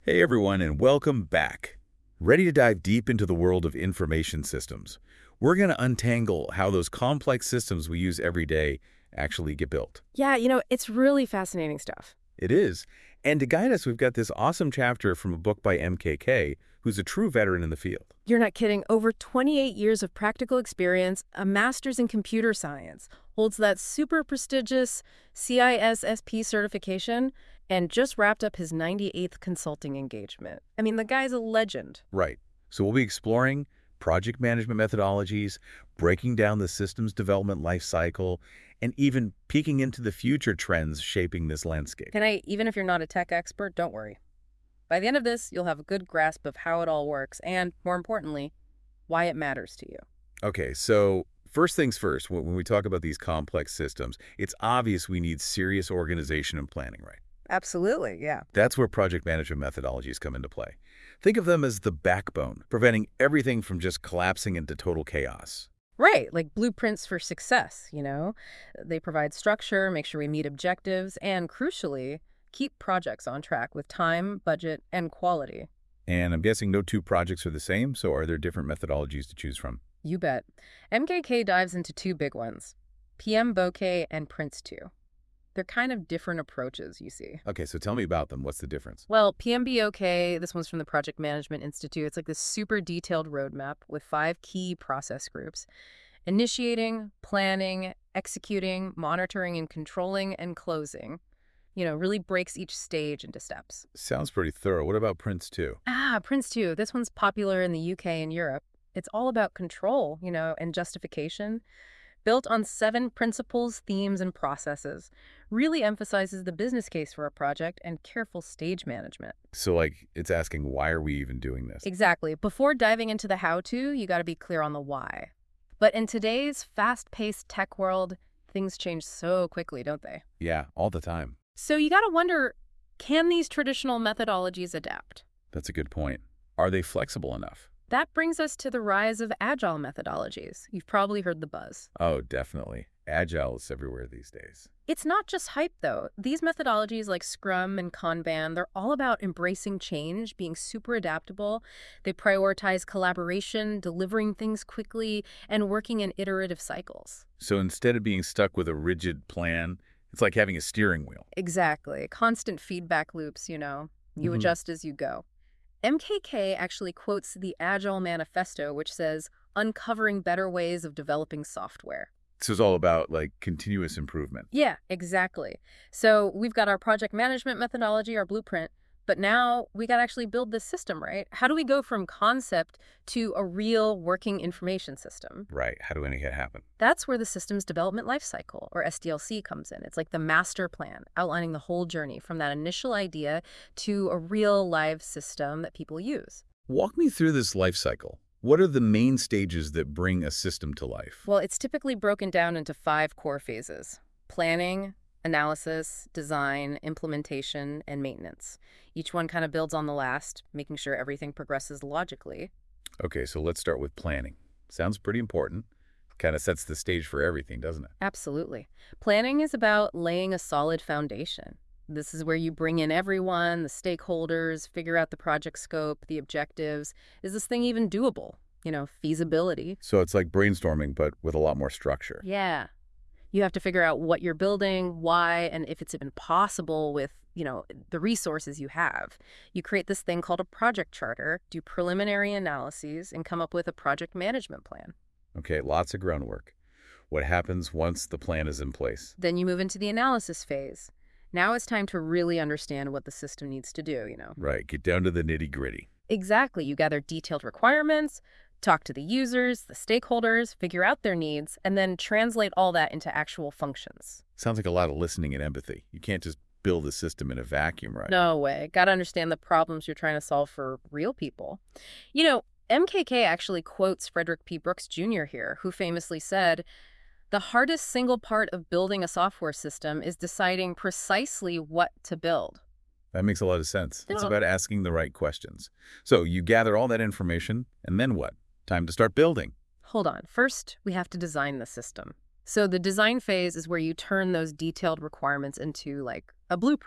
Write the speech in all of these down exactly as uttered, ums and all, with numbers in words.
Hey everyone, and welcome back. Ready to dive deep into the world of information systems? We're going to untangle how those complex systems we use every day actually get built. Yeah, you know, it's really fascinating stuff. It is. And to guide us, we've got this awesome chapter from a book by M K K, who's a true veteran in the field. You're not kidding. Over twenty-eight years of practical experience, a master's in computer science, holds that super prestigious C I S S P certification, and just wrapped up his ninety-eighth consulting engagement. I mean, the guy's a legend. Right. So we'll be exploring project management methodologies, breaking down the systems development life cycle, and even peeking into the future trends shaping this landscape. Can I, even if you're not a tech expert, don't worry. By the end of this, you'll have a good grasp of how it all works and, more importantly, why it matters to you. Okay, so first things first, when when we talk about these complex systems, it's obvious we need serious organization and planning, right? Absolutely, yeah. That's where project management methodologies come into play. Think of them as the backbone, preventing everything from just collapsing into total chaos. Right, like blueprints for success, you know? They provide structure, make sure we meet objectives, and crucially, keep projects on track with time, budget, and quality. And I'm guessing no two projects are the same, so are there different methodologies to choose from? You bet. M K K dives into two big ones, P M B O K and Prince two. They're kind of different approaches, you see. Okay, so tell me about them. What's the difference? Well, P M B O K, this one's from the Project Management Institute. It's like this super detailed roadmap with five key process groups: initiating, planning, executing, monitoring and controlling, and closing. You know, really breaks each stage into steps. Sounds pretty thorough. What about Prince two? Ah, Prince two. This one's popular in the U K and Europe. It's all about control, you know, and justification. Built on seven principles, themes, and processes. Really emphasizes the business case for a project and careful stage management. So, like, it's asking, why are we even doing this? Exactly. Before diving into the how-to, you got to be clear on the why. But in today's fast-paced tech world, things change so quickly, don't they? Yeah, all the time. So you got to wonder, can these traditional methodologies adapt? That's a good point. Are they flexible enough? That brings us to the rise of agile methodologies. You've probably heard the buzz. Oh, definitely. Agile is everywhere these days. It's not just hype, though. These methodologies like Scrum and Kanban, they're all about embracing change, being super adaptable. They prioritize collaboration, delivering things quickly, and working in iterative cycles. So instead of being stuck with a rigid plan, it's like having a steering wheel. Exactly. Constant feedback loops, you know. You Mhm. adjust as you go. M K K actually quotes the Agile Manifesto, which says, uncovering better ways of developing software. So it's all about, like, continuous improvement. Yeah, exactly. So we've got our project management methodology, our blueprint, but now we got to actually build this system, right? How do we go from concept to a real working information system? Right. How do any of it happen? That's where the systems development lifecycle, or S D L C, comes in. It's like the master plan, outlining the whole journey from that initial idea to a real live system that people use. Walk me through this life cycle. What are the main stages that bring a system to life? Well, it's typically broken down into five core phases: planning, analysis, design, implementation, and maintenance. Each one kind of builds on the last, making sure everything progresses logically. Okay, so let's start with planning. Sounds pretty important. Kind of sets the stage for everything, doesn't it? Absolutely. Planning is about laying a solid foundation. This is where you bring in everyone, the stakeholders, figure out the project scope, the objectives. Is this thing even doable? You know, feasibility. So it's like brainstorming, but with a lot more structure. Yeah. You have to figure out what you're building, why, and if it's even possible with, you know, the resources you have. You create this thing called a project charter, do preliminary analyses, and come up with a project management plan. Okay, lots of groundwork. What happens once the plan is in place? Then you move into the analysis phase. Now it's time to really understand what the system needs to do, you know. Right, get down to the nitty-gritty. Exactly. You gather detailed requirements, talk to the users, the stakeholders, figure out their needs, and then translate all that into actual functions. Sounds like a lot of listening and empathy. You can't just build a system in a vacuum, right? No way. Got to understand the problems you're trying to solve for real people. You know, M K K actually quotes Frederick P. Brooks Junior here, who famously said, the hardest single part of building a software system is deciding precisely what to build. That makes a lot of sense. It's Yeah. about asking the right questions. So you gather all that information, and then what? Time to start building. Hold on. First, we have to design the system. So the design phase is where you turn those detailed requirements into, like, a blueprint.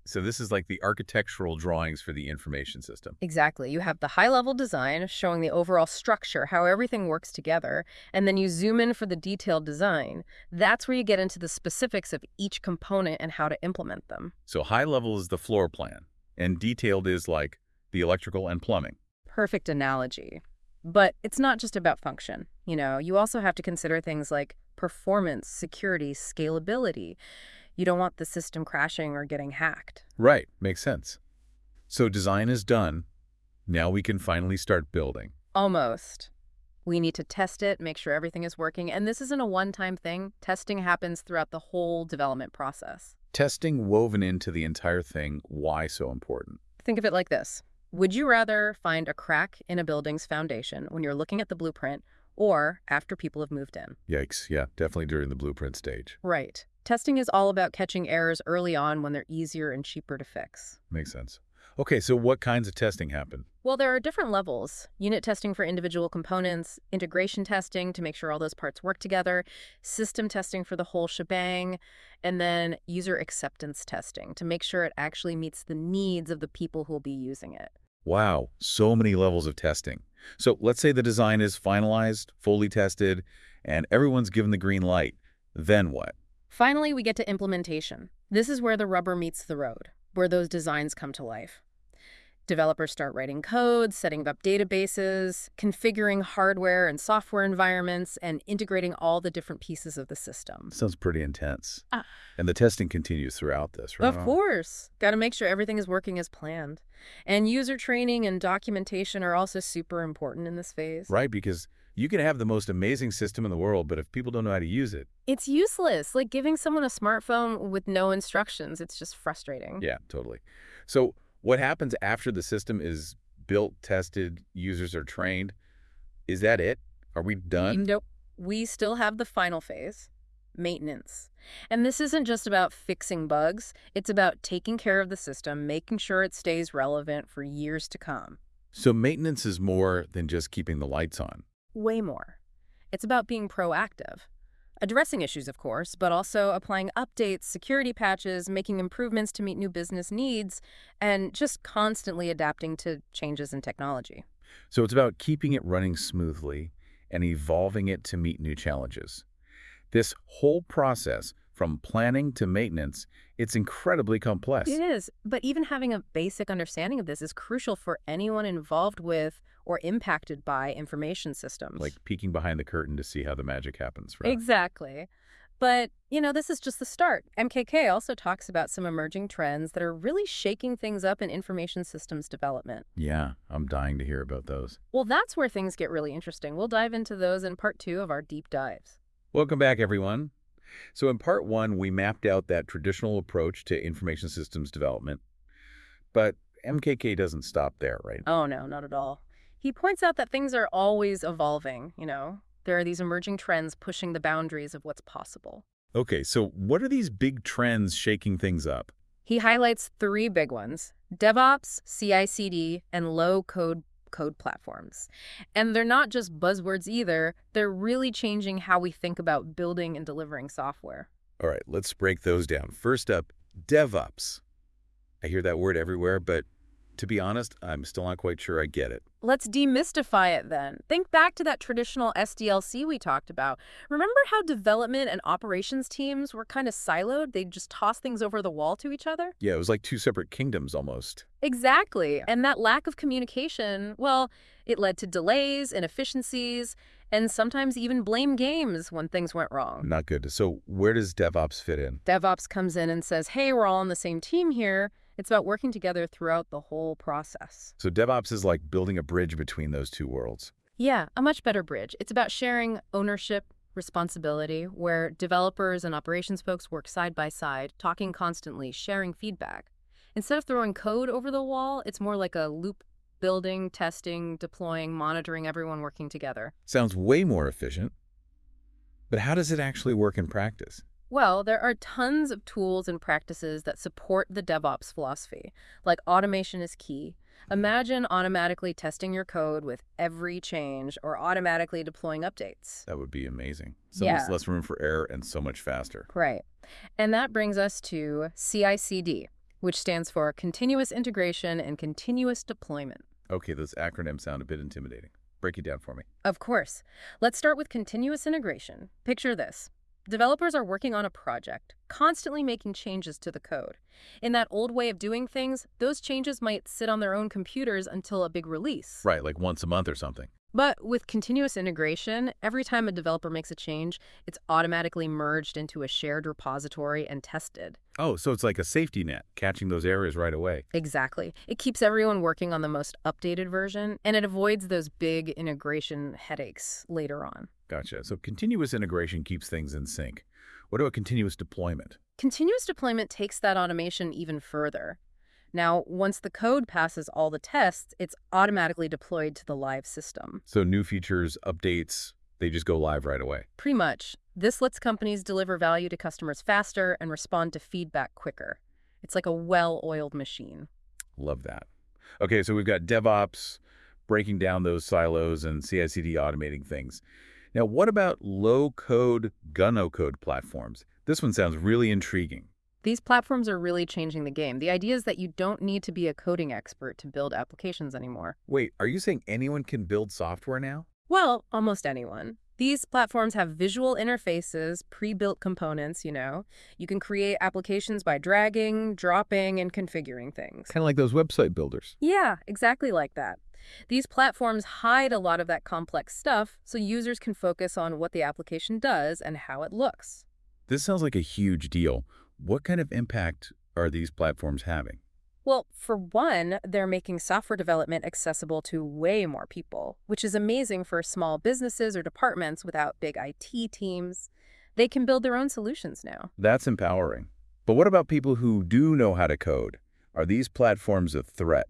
So this is like the architectural drawings for the information system. Exactly. You have the high-level design showing the overall structure, how everything works together, and then you zoom in for the detailed design. That's where you get into the specifics of each component and how to implement them. So high level is the floor plan, and detailed is like the electrical and plumbing. Perfect analogy. But it's not just about function. You know, you also have to consider things like performance, security, scalability. You don't want the system crashing or getting hacked. Right, makes sense. So design is done. Now we can finally start building. Almost. We need to test it, make sure everything is working. And this isn't a one-time thing. Testing happens throughout the whole development process. Testing woven into the entire thing, why so important? Think of it like this. Would you rather find a crack in a building's foundation when you're looking at the blueprint or after people have moved in? Yikes, yeah, definitely during the blueprint stage. Right. Testing is all about catching errors early on when they're easier and cheaper to fix. Makes sense. Okay, so what kinds of testing happen? Well, there are different levels. Unit testing for individual components, integration testing to make sure all those parts work together, system testing for the whole shebang, and then user acceptance testing to make sure it actually meets the needs of the people who will be using it. Wow, so many levels of testing. So let's say the design is finalized, fully tested, and everyone's given the green light. Then what? Finally, we get to implementation. This is where the rubber meets the road, where those designs come to life. Developers start writing code, setting up databases, configuring hardware and software environments, and integrating all the different pieces of the system. Sounds pretty intense. Ah. And the testing continues throughout this, right? Of course. Got to make sure everything is working as planned. And user training and documentation are also super important in this phase. Right, because you can have the most amazing system in the world, but if people don't know how to use it... It's useless. Like giving someone a smartphone with no instructions. It's just frustrating. Yeah, totally. So what happens after the system is built, tested, users are trained? Is that it? Are we done? Nope. We still have the final phase, maintenance. And this isn't just about fixing bugs. It's about taking care of the system, making sure it stays relevant for years to come. So maintenance is more than just keeping the lights on. Way more. It's about being proactive. Addressing issues, of course, but also applying updates, security patches, making improvements to meet new business needs, and just constantly adapting to changes in technology. So it's about keeping it running smoothly and evolving it to meet new challenges. This whole process, from planning to maintenance, it's incredibly complex. It is, but even having a basic understanding of this is crucial for anyone involved with or impacted by information systems. Like peeking behind the curtain to see how the magic happens, right? Exactly. But, you know, this is just the start. M K K also talks about some emerging trends that are really shaking things up in information systems development. Yeah, I'm dying to hear about those. Well, that's where things get really interesting. We'll dive into those in part two of our deep dives. Welcome back, everyone. So in part one, we mapped out that traditional approach to information systems development. But M K K doesn't stop there, right? Oh, no, not at all. He points out that things are always evolving, you know. There are these emerging trends pushing the boundaries of what's possible. Okay, so what are these big trends shaking things up? He highlights three big ones: DevOps, C I C D, and low-code code platforms. And they're not just buzzwords either. They're really changing how we think about building and delivering software. All right, let's break those down. First up, DevOps. I hear that word everywhere, but to be honest, I'm still not quite sure I get it. Let's demystify it then. Think back to that traditional S D L C we talked about. Remember how development and operations teams were kind of siloed? They'd just toss things over the wall to each other? Yeah, it was like two separate kingdoms almost. Exactly. And that lack of communication, well, it led to delays, inefficiencies, and sometimes even blame games when things went wrong. Not good. So where does DevOps fit in? DevOps comes in and says, hey, we're all on the same team here. It's about working together throughout the whole process. So DevOps is like building a bridge between those two worlds. Yeah, a much better bridge. It's about sharing ownership, responsibility, where developers and operations folks work side by side, talking constantly, sharing feedback. Instead of throwing code over the wall, it's more like a loop: building, testing, deploying, monitoring, everyone working together. Sounds way more efficient. But how does it actually work in practice? Well, there are tons of tools and practices that support the DevOps philosophy, like automation is key. Imagine automatically testing your code with every change or automatically deploying updates. That would be amazing. So Yeah. less room for error and so much faster. Right. And that brings us to C I C D, which stands for Continuous Integration and Continuous Deployment. Okay, those acronyms sound a bit intimidating. Break it down for me. Of course. Let's start with continuous integration. Picture this. Developers are working on a project, constantly making changes to the code. In that old way of doing things, those changes might sit on their own computers until a big release. Right, like once a month or something. But with continuous integration, every time a developer makes a change, it's automatically merged into a shared repository and tested. Oh, so it's like a safety net, catching those errors right away. Exactly. It keeps everyone working on the most updated version, and it avoids those big integration headaches later on. Gotcha. So continuous integration keeps things in sync. What about continuous deployment? Continuous deployment takes that automation even further. Now, once the code passes all the tests, it's automatically deployed to the live system. So new features, updates, they just go live right away. Pretty much. This lets companies deliver value to customers faster and respond to feedback quicker. It's like a well-oiled machine. Love that. Okay, so we've got DevOps, breaking down those silos, and C I C D automating things. Now, what about low-code, gun-no-code platforms? This one sounds really intriguing. These platforms are really changing the game. The idea is that you don't need to be a coding expert to build applications anymore. Wait, are you saying anyone can build software now? Well, almost anyone. These platforms have visual interfaces, pre-built components, you know. You can create applications by dragging, dropping, and configuring things. Kind of like those website builders. Yeah, exactly like that. These platforms hide a lot of that complex stuff so users can focus on what the application does and how it looks. This sounds like a huge deal. What kind of impact are these platforms having? Well, for one, they're making software development accessible to way more people, which is amazing for small businesses or departments without big I T teams. They can build their own solutions now. That's empowering. But what about people who do know how to code? Are these platforms a threat?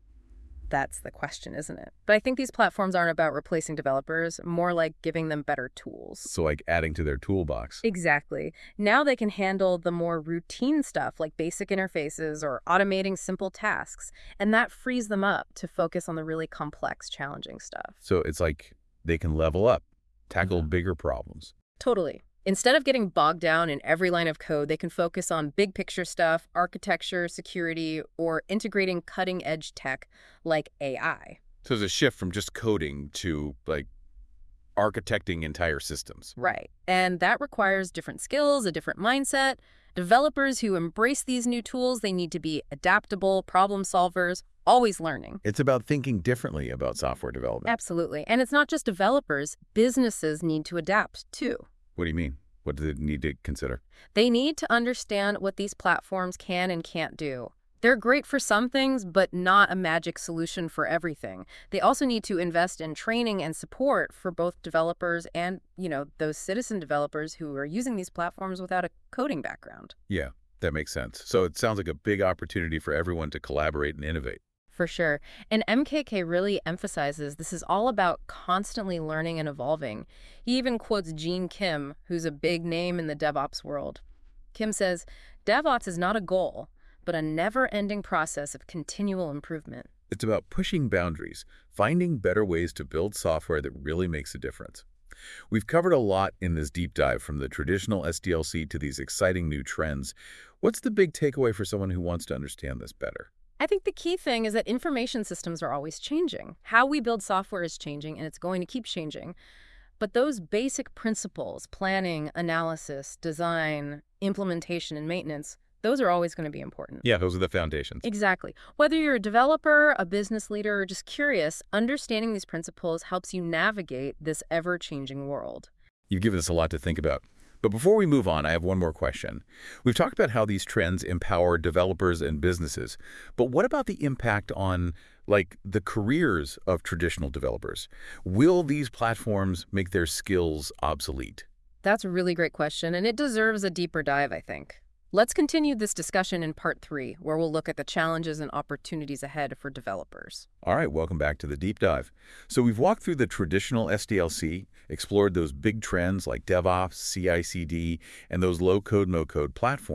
That's the question, isn't it? But I think these platforms aren't about replacing developers, more like giving them better tools. So like adding to their toolbox. Exactly. Now they can handle the more routine stuff like basic interfaces or automating simple tasks, and that frees them up to focus on the really complex, challenging stuff. So it's like they can level up, tackle Mm-hmm. bigger problems. Totally. Instead of getting bogged down in every line of code, they can focus on big picture stuff, architecture, security, or integrating cutting edge tech like A I. So there's a shift from just coding to like architecting entire systems. Right. And that requires different skills, a different mindset. Developers who embrace these new tools, they need to be adaptable, problem solvers, always learning. It's about thinking differently about software development. Absolutely. And it's not just developers. Businesses need to adapt too. What do you mean? What do they need to consider? They need to understand what these platforms can and can't do. They're great for some things, but not a magic solution for everything. They also need to invest in training and support for both developers and, you know, those citizen developers who are using these platforms without a coding background. Yeah, that makes sense. So it sounds like a big opportunity for everyone to collaborate and innovate. For sure. And M K K really emphasizes this is all about constantly learning and evolving. He even quotes Gene Kim, who's a big name in the DevOps world. Kim says, DevOps is not a goal, but a never-ending process of continual improvement. It's about pushing boundaries, finding better ways to build software that really makes a difference. We've covered a lot in this deep dive, from the traditional S D L C to these exciting new trends. What's the big takeaway for someone who wants to understand this better? I think the key thing is that information systems are always changing. How we build software is changing, and it's going to keep changing. But those basic principles, planning, analysis, design, implementation, and maintenance, those are always going to be important. Yeah, those are the foundations. Exactly. Whether you're a developer, a business leader, or just curious, understanding these principles helps you navigate this ever-changing world. You've given us a lot to think about. But before we move on, I have one more question. We've talked about how these trends empower developers and businesses, but what about the impact on, like, the careers of traditional developers? Will these platforms make their skills obsolete? That's a really great question, and it deserves a deeper dive, I think. Let's continue this discussion in part three, where we'll look at the challenges and opportunities ahead for developers. All right, welcome back to the deep dive. So we've walked through the traditional S D L C, explored those big trends like DevOps, C I C D, and those low-code, no-code platforms.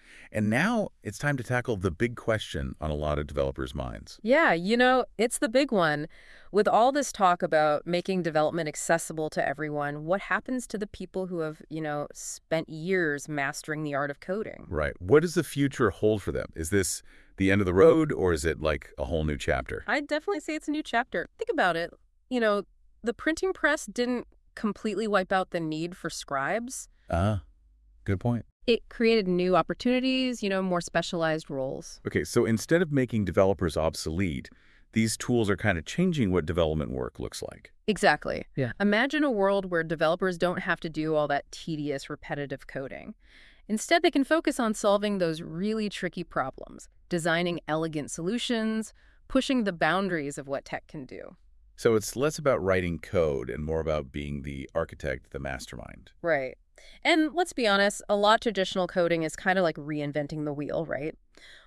And now it's time to tackle the big question on a lot of developers' minds. Yeah, you know, it's the big one. With all this talk about making development accessible to everyone, what happens to the people who have, you know, spent years mastering the art of coding? Right. What does the future hold for them? Is this the end of the road, or is it like a whole new chapter? I'd definitely say it's a new chapter. Think about it. You know, the printing press didn't completely wipe out the need for scribes. Ah, good point. It created new opportunities, you know, more specialized roles. Okay, so instead of making developers obsolete, these tools are kind of changing what development work looks like. Exactly. Yeah. Imagine a world where developers don't have to do all that tedious, repetitive coding. Instead, they can focus on solving those really tricky problems, designing elegant solutions, pushing the boundaries of what tech can do. So it's less about writing code and more about being the architect, the mastermind. Right. And let's be honest, a lot of traditional coding is kind of like reinventing the wheel, right?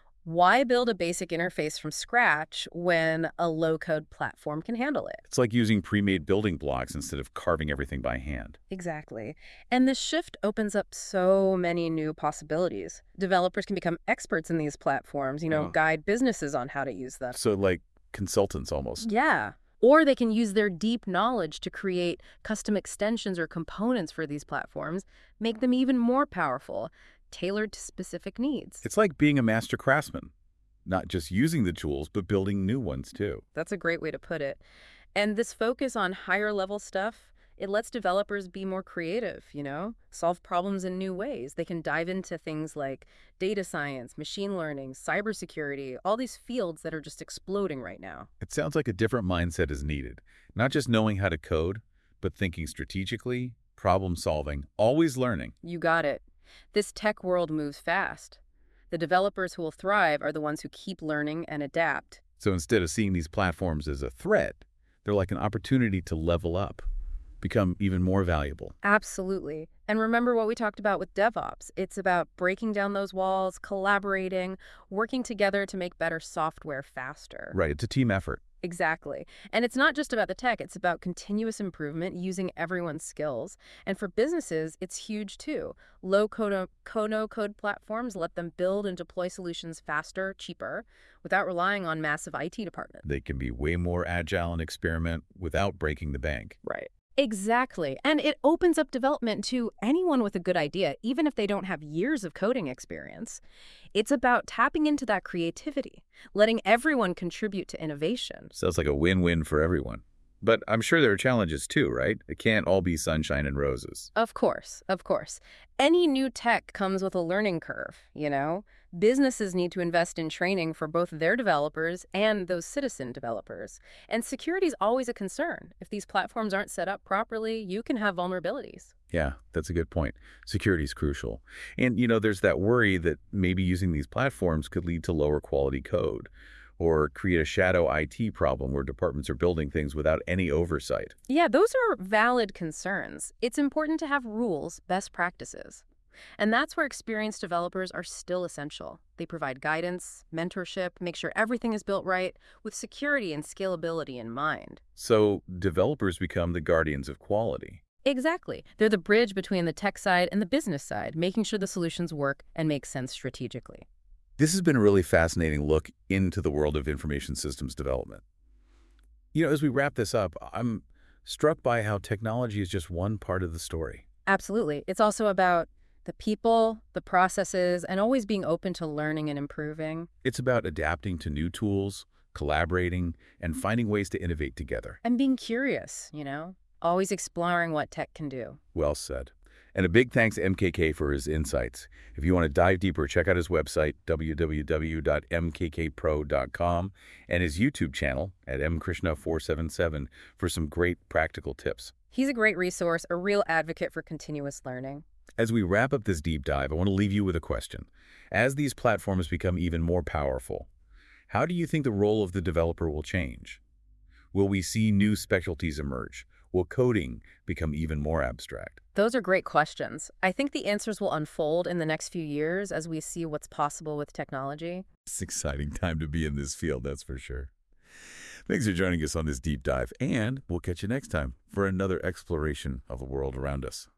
Why build a basic interface from scratch when a low-code platform can handle it? It's like using pre-made building blocks instead of carving everything by hand. Exactly. And this shift opens up so many new possibilities. Developers can become experts in these platforms, you know, Oh. guide businesses on how to use them. So like consultants almost. Yeah. Or they can use their deep knowledge to create custom extensions or components for these platforms, make them even more powerful, tailored to specific needs. It's like being a master craftsman, not just using the tools, but building new ones too. That's a great way to put it. And this focus on higher level stuff, it lets developers be more creative, you know, solve problems in new ways. They can dive into things like data science, machine learning, cybersecurity, all these fields that are just exploding right now. It sounds like a different mindset is needed. Not just knowing how to code, but thinking strategically, problem solving, always learning. You got it. This tech world moves fast. The developers who will thrive are the ones who keep learning and adapt. So instead of seeing these platforms as a threat, they're like an opportunity to level up, become even more valuable. Absolutely. And remember what we talked about with DevOps. It's about breaking down those walls, collaborating, working together to make better software faster. Right, it's a team effort. Exactly. And it's not just about the tech, it's about continuous improvement using everyone's skills. And for businesses, it's huge too. Low code, no code platforms let them build and deploy solutions faster, cheaper, without relying on massive I T departments. They can be way more agile and experiment without breaking the bank. Right. Exactly. And it opens up development to anyone with a good idea, even if they don't have years of coding experience. It's about tapping into that creativity, letting everyone contribute to innovation. Sounds like a win-win for everyone. But I'm sure there are challenges too, right? It can't all be sunshine and roses. Of course, of course. Any new tech comes with a learning curve, you know? Businesses need to invest in training for both their developers and those citizen developers. And security is always a concern. If these platforms aren't set up properly, you can have vulnerabilities. Yeah, that's a good point. Security is crucial. And, you know, there's that worry that maybe using these platforms could lead to lower quality code or create a shadow I T problem where departments are building things without any oversight. Yeah, those are valid concerns. It's important to have rules, best practices. And that's where experienced developers are still essential. They provide guidance, mentorship, make sure everything is built right, with security and scalability in mind. So developers become the guardians of quality. Exactly. They're the bridge between the tech side and the business side, making sure the solutions work and make sense strategically. This has been a really fascinating look into the world of information systems development. You know, as we wrap this up, I'm struck by how technology is just one part of the story. Absolutely. It's also about the people, the processes, and always being open to learning and improving. It's about adapting to new tools, collaborating, and finding ways to innovate together. And being curious, you know, always exploring what tech can do. Well said. And a big thanks to M K K for his insights. If you want to dive deeper, check out his website, w w w dot m k k pro dot com, and his YouTube channel at m krishna four seven seven for some great practical tips. He's a great resource, a real advocate for continuous learning. As we wrap up this deep dive, I want to leave you with a question. As these platforms become even more powerful, how do you think the role of the developer will change? Will we see new specialties emerge? Will coding become even more abstract? Those are great questions. I think the answers will unfold in the next few years as we see what's possible with technology. It's an exciting time to be in this field, that's for sure. Thanks for joining us on this deep dive, and we'll catch you next time for another exploration of the world around us.